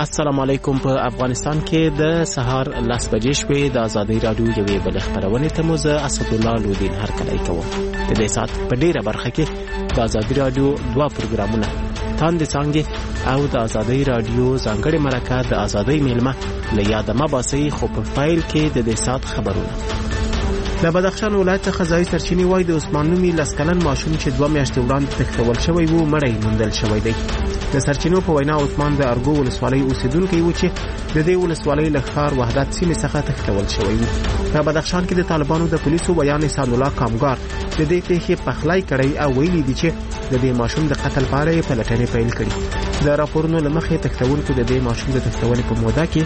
السلام علیکم. په افغانستان کې د سهار 10 بجې شوې د آزادۍ رادیو یوې بل خبرونه ته مو زه اسد الله لودین هر کله کوم. د دې سات په ډیره برخه کې د آزادۍ رادیو دوه پروګرامونه تاند څنګه او د آزادۍ رادیو ځانګړي مرکه د آزادۍ میلمه لیاده ما باسي خو په فایل کې د دې سات خبرونه. د بدخشان ولایت څخه ځای سرچینی وای د عثمان نومي لسکلن ماشوم چې 2 میاشتې وړاندې تښتول شوی وو مړی موندل شوی دی. د سرچینو په وینا عثمان د ارګو ولسوالۍ اوسیدونکی و چې د دې ولسوالۍ له ښار وحدت سیمې څخه تښتول شوی و. په بدخشان کې د طالبانو د پولیسو بیان احسان الله کامګار د دې پیښې پخلای کړی او ویلي دي چې د دې ماشوم د قتل لپاره یې پلټنې پیل کړې. د راپورونو له مخې تښتونکو د دې ماشوم د تښتولو په موده کې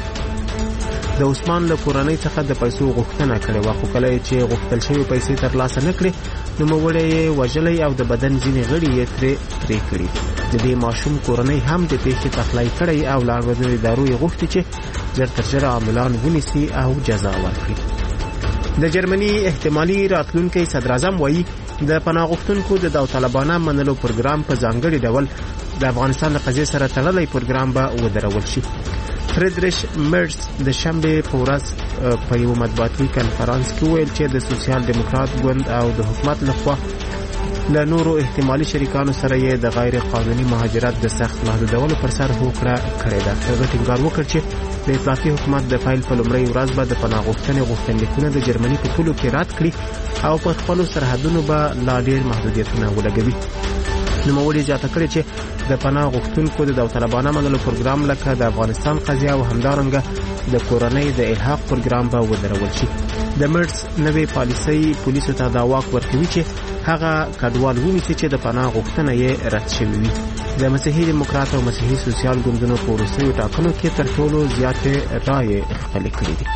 د عثمان له کورنۍ څخه د پیسو غوښتنه کړې و، خو کله چې غوښتل شوی پیسې ترلاسه نه کړې نو موړی یې وژلی او د بدن ځینې غړي یې پرې کړي. د دې ماشوم کورنۍ هم د پیښې پخلی کړی او لاړ ادارو یې غوښتي چې ژر تر ژره عاملان ونیسي او جزا ورکړي. د جرمني احتمالي راتلونکي صدر اعظم وایي د پناه غوښتونکو د داوطلبانه منلو پروګرام په ځانګړي ډول د افغانستان د قضیې سره تړلی پروګرام به ودرول شي. فریدریش مرز د شنبه په ورځ په یو مطبوعاتي کنفرانس کې ویل چې د سوسیال دیموکرات ګوند او د حکومت لخوا له نورو احتمالي شریکانو سره یې د غیر قانوني مهاجرت د سخت محدودولو پر سر هوکړه کړې ده. هغه ټینګار وکړ چې د اطلافي حکومت د فایل په لومړۍ ورځ به د پناه غوښتنې غوښتنلیکونه د جرمني په پولو کې رد کړي او په خپلو سرحدونو به لا ډېر محدودیتونه ولګوي. نوموړي زیاته کړې چې د پناه غوښتونکو د داوطلبانه منلو پروګرام لکه د افغانستان قضیه او همدارنګه د کورنۍ د الحاق پروګرام به ودرول شي. د مرز نوې پالیسۍ پولیسو ته دا واک ورکوي چې هغه کډوال ونیسي چې د پناه غوښتنه یې رد شوې وي. د مسیحي دیموکرات او مسیحي سوسیال ګوندونو په وروستیو ټاکنو کې تر ټولو زیاتې رایې خپلې کړې دي.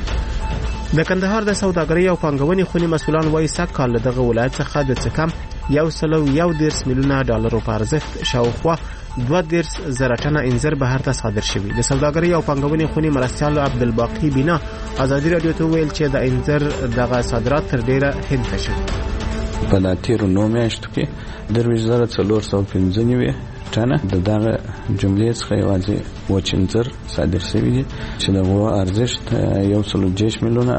د کندهار د سوداګرۍ او پانګونې خونې مسؤلان وایي سږ کال دغه ولایت څخه د څه کم 110 میلیونه ډالرو په ارزښت شاوخوا 2.0 ټنه انځر بهر ته صادر شوي. د سوداګرۍ او پانګونې خونې مرستیال عبدالباقی بینا ازادي رادیو ته ویل چې د انځر دغه صادرات تر ډیره هند ته شوي. په تیرو 9 میاشتو کې 2,495 ټنه د دغه جملې څخه یوازې وچ انځر صادر شوي دي چې دغه ارزښت 1.8 میلیونه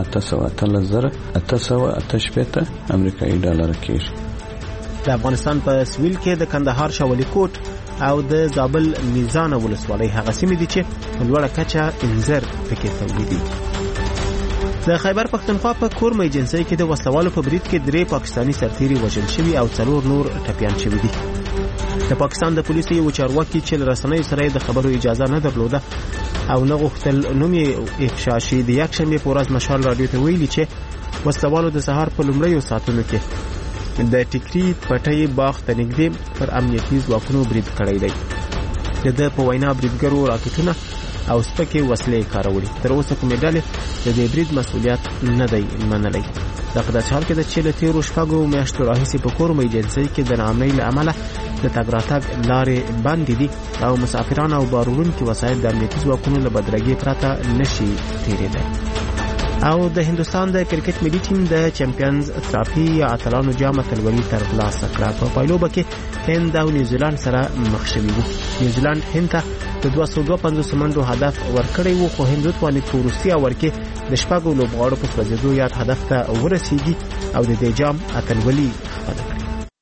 818,888 امریکایي ډالر کېږي. د افغانستان په سویل کې د کندهار شاولی کوټ او د زابل میزان ولسوالۍ هغه سیمې دي چې په لوړه کچه انځر پکې تولیدي. د خیبر پښتونخوا په کورمه ایجنسۍ کې د وسلوالو په برید کې 3 پاکستانی سرتیري وژل شوي او 4 نور ټپیان شوي دي. د پاکستان د پولیسو یو چارواکي چې رسنیو سره د خبرو اجازه نه درلوده او نه غوښتل نوم یې افشا شي د یکشنبه په ورځ مشال رادیو ته ویلي چې وسلوالو د سهار په لومړیو ساعتونو کې د ټیکری پټي باغ ته نږدې پر امنیتي ځواکونو برید کړی دی. د په وینا بریدګرو راکټونه او سپکې وسلې کارولې. تر اوسه کومې ډلې د دې برید مسؤلیت نه دی منلی. دغه د حال کې د چې له تیرو شپږو میاشتو راهیسې په کورمه ایجنسۍ کې د ناامنۍ له امله د تګ راتګ لارې بندې دي او مسافران او باروړونکي وسایل د امنیتي ځواکونو له بدرګۍ پرته نشي تېرېدلی. او د هندوستان د کرکټ ملي ټیم د چمپیونز ټرافي یا اتلانو جام اتلولي ترلاسه کړه. په پایلوبه کې هند او نیوزیلند سره مخ شوي وو. نیوزیلند هند ته د 250 منډو هدف ورکړی وو، خو هند توانید په وروستي اور کې د شپږو لوبغاړو په سوځېدو یاد هدف ته ورسیږي او د دې جام اتلولي خپله کړي.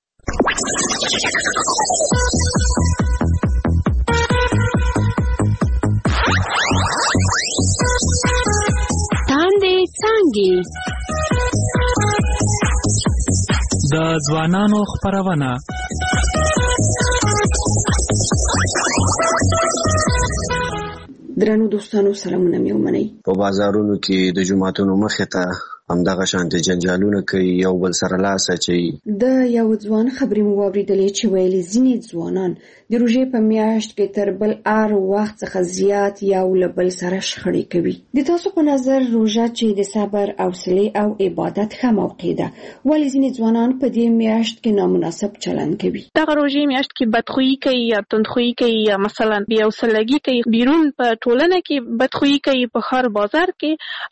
د ځوانانو خپرونه درنو دوستانو سلامونه مې ومنئ. په بازارونو کې د جمعتونو مخې ته همدغه شانتي جنجالونه کوي، یو بل سره لاس اچوي. د یو ځوان خبرې مو واورېدلې چې ویلي ځینې ځوانان د روژې په میاشت کې تر بل هر وخت څخه زیات یو له بل سره شخړې کوي. د تاسو په نظر روژه چې د صبر، حوصلې او عبادت ښه موقع ده، ولې ځینې ځوانان په دې میاشت کې نامناسب چلند کوي؟ دغه روژې میاشت کې بدخویي کوي یا تندخویي کوي یا مثلا بې حوصلګي کوي، بیرون په ټولنه کې بدخویي کوي، په ښار بازار کې